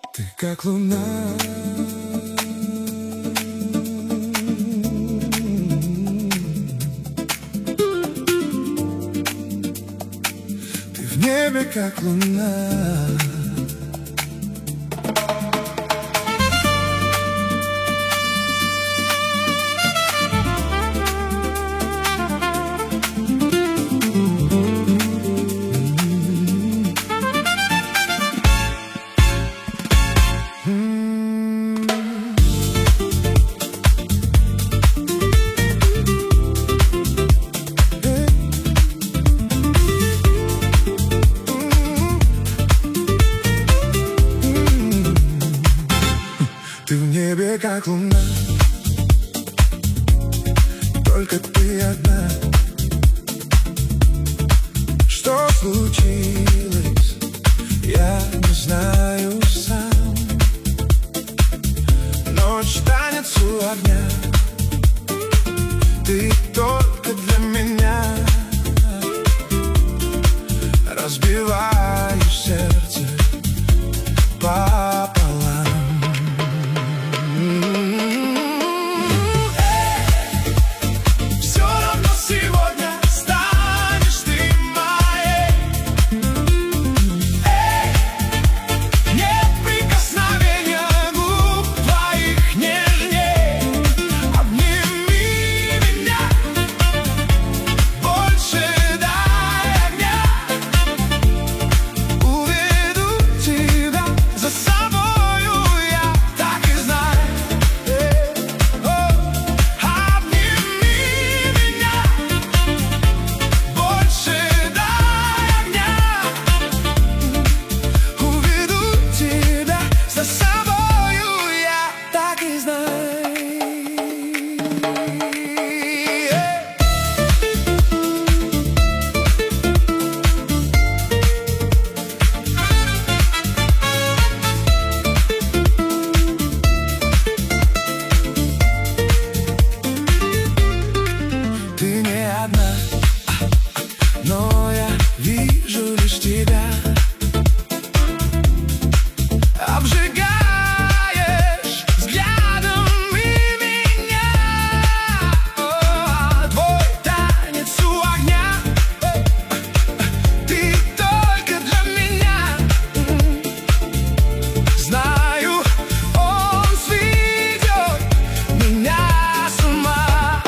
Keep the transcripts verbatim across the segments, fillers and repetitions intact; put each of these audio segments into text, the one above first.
Ты как луна, ты в небе как луна. Ты в небе как луна, только ты одна. Что случилось, я не знаю сам. Ночь танец у огня, ты только для меня. Разбиваешь сердце пополам. Но я вижу лишь тебя. Обжигаешь взглядом и меня. О, твой танец у огня, ты только для меня. Знаю, он сведет меня с ума.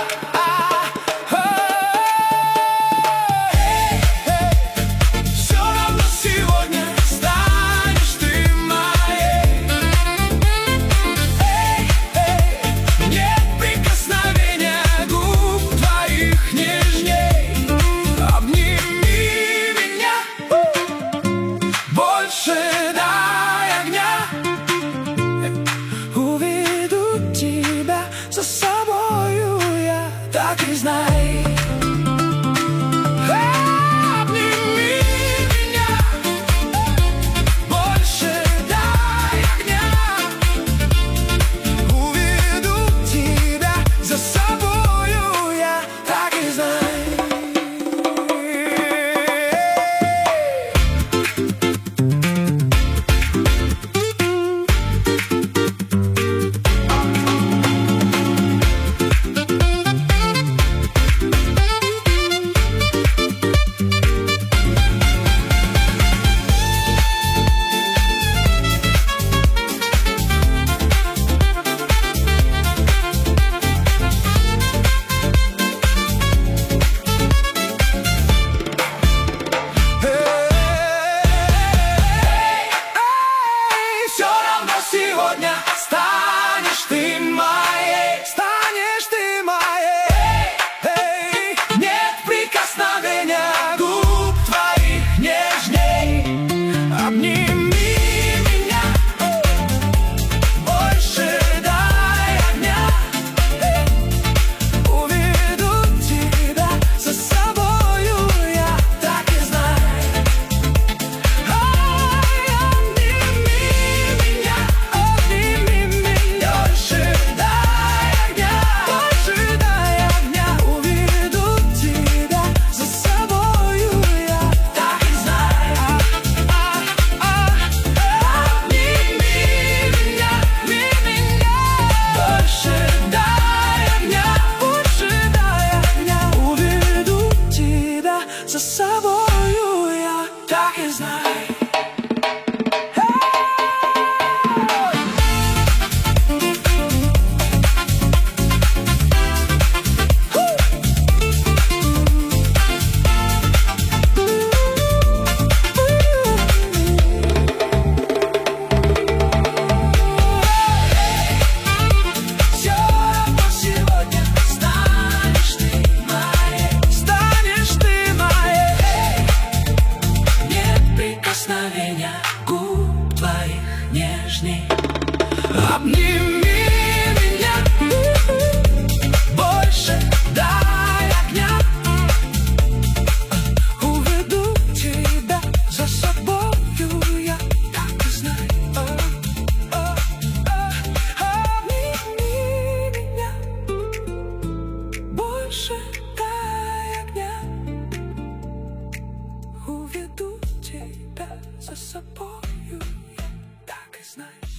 За собою я так и знай. Обними меня, больше дай огня. Уведу тебя за собою я так и знай. Сегодня станешь ты моей, станешь ты моей. Эй, нет прикосновения губ твоих нежней. Обними меня, больше дай огня. Уведу тебя за собою я так и знаю. Ай, обними меня. Обними нежней. Обними меня больше, дай огня. Уведу тебя за собою, я так и знаю. Обними меня больше, дай огня. Уведу тебя за собою, я так и знаю.